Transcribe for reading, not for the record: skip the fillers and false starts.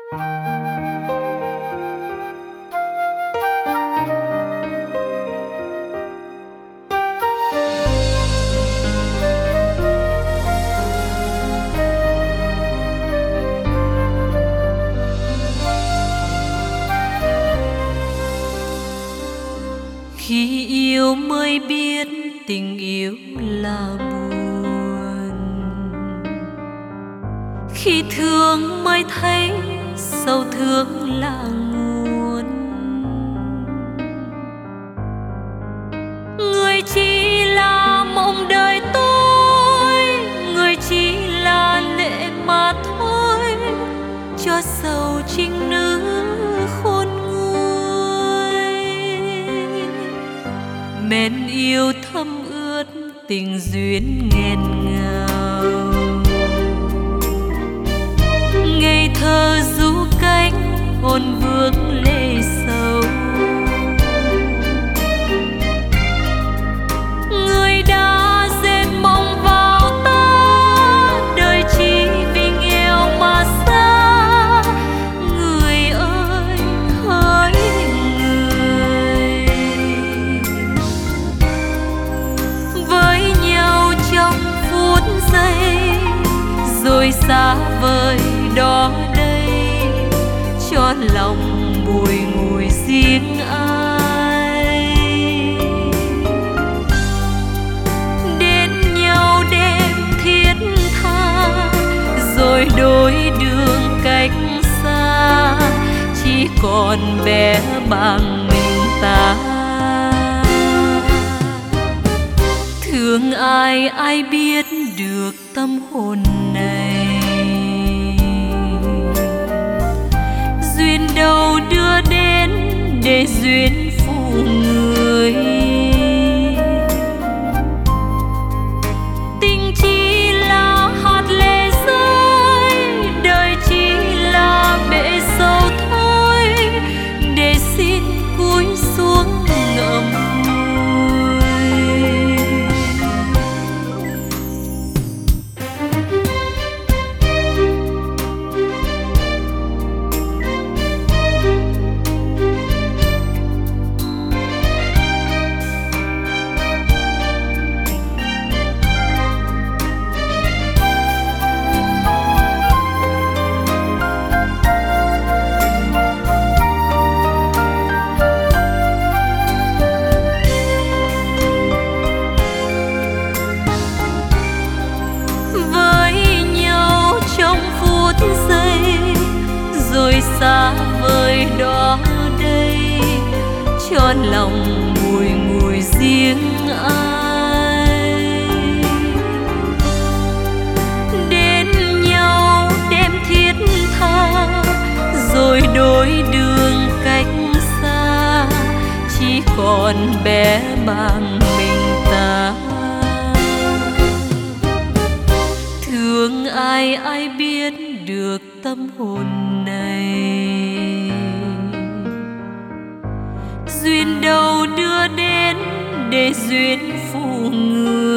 Khi yêu mới biết tình yêu là buồn, khi thương mới thấy sâu thương là nguồn. Người chỉ là mộng đời tôi, người chỉ là lệ mà thôi, cho sầu trinh nữ khôn nguôi. Men yêu thâm ướt tình duyên nghẹn ngào, ngây thơ du cánh hồn vương lệ sầu. Người đã dệt mộng vào ta, đời chỉ vì nghèo mà xa. Người ơi hỡi người, với nhau trong phút giây rồi xa vời đó đây, cho lòng bùi ngùi riêng ai. Đến nhau đêm thiết tha, rồi đôi đường cách xa, chỉ còn bé bằng mình ta. Thương ai ai biết được tâm hồn này, duyên đâu đưa đến để duyên phụ người. Tình chỉ là hạt lệ rơi, đời chỉ là bể sâu thôi, để xin cúi xuống ngậm ngùi. Rồi xa vời đó đây, cho lòng bùi ngùi riêng ai. Đến nhau đêm thiết tha, rồi đôi đường cách xa, chỉ còn bé bằng mình ta. Thương ai ai biết được tâm hồn này, duyên đâu đưa đến để duyên phụ người.